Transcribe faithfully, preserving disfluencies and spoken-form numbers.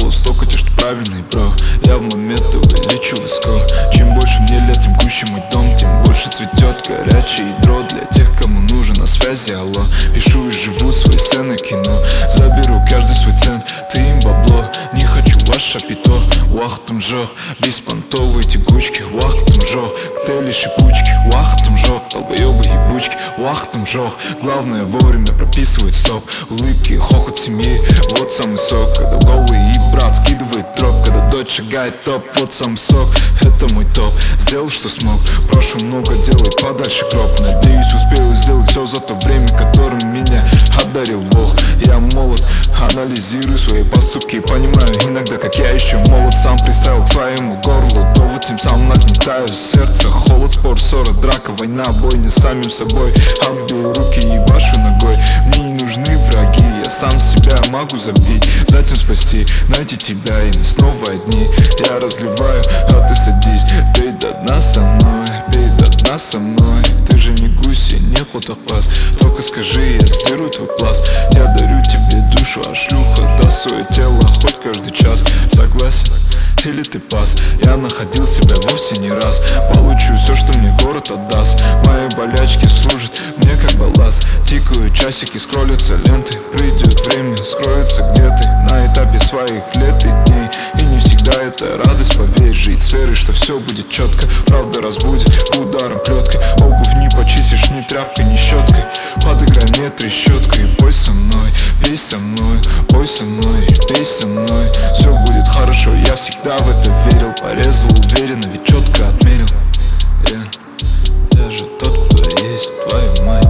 сделал столько, те, что правильный, бро. Я в момент увеличиваю скор. Чем больше мне лет, тем гуще мой дом, тем больше цветет горячее ядро. Для тех, кому нужен на связи, алло. Пишу и живу свои сцены кино. Заберу каждый свой цент, ты им бабло. Не хочу ваше пито, вах там жох. Беспонтовые тягучки, вах там жох. Коктейли шипучки, вах там жох. Долбоебы ебучки, вах там жох. Главное вовремя прописывает стоп. Улыбки, хохот семьи, вот самый сок. Когда голый и брат скидывает дроп, когда дочь шагает топ, вот сам сок. Это мой топ, сделал что смог. Прошу много, делай подальше гроб. Надеюсь, успею сделать все за то время, которым меня одарил Бог. Я молод, анализирую свои поступки. Понимаю иногда, как я еще молод. Сам приставил к своему горлу довод, тем самым нагнетаю сердце. Холод, спор, ссора, драка, война, бойня с самим собой. Отбил руки и башу ногой. Мне не нужны враги, я сам себя могу забить, затем спасти, найти тебя, и мы снова одни. Я разливаю, а ты садись, пей до дна со мной, пей до дна со мной. Ты же не гуси, не хватопас, только скажи, я сдеру твой пласт. Я дарю тебе душу, а шлюха даст свое тело хоть каждый час. Согласен? Или ты пас? Я находил себя вовсе не раз. Получу все, что мне город отдаст. Мои болячки служат мне как балласт. Тикают часики, скроллятся ленты. Придет время, скроется где ты на этапе своих лет и дней. И не всегда это радость, поверь. Жить с верой, что все будет четко. Правда разбудит ударом плеткой. Обувь не почистишь ни тряпкой, ни щеткой. Подыграй мне трещоткой и пой со мной, пей со мной, пой со мной, пей со мной. Все будет хорошо, я всегда в это верил. Порезал уверенно, ведь четко отмерил. yeah. Я же тот, кто есть, твою мать.